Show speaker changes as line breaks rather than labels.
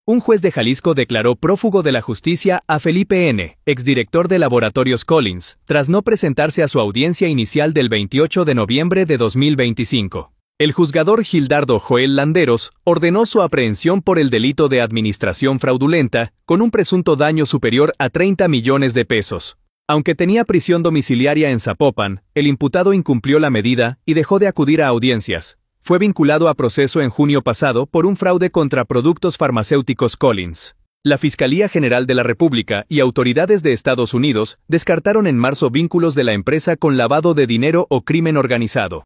Un juez de Jalisco declaró prófugo de la justicia a Felipe N., exdirector de Laboratorios Collins, tras no presentarse a su audiencia inicial del 28 de noviembre de 2025. El juzgador Gildardo Joel Landeros ordenó su aprehensión por el delito de administración fraudulenta, con un presunto daño superior a 30 millones de pesos. Aunque tenía prisión domiciliaria en Zapopan, el imputado incumplió la medida y dejó de acudir a audiencias. Fue vinculado a proceso en junio pasado por un fraude contra Productos Farmacéuticos Collins. La Fiscalía General de la República y autoridades de Estados Unidos descartaron en marzo vínculos de la empresa con lavado de dinero o crimen organizado.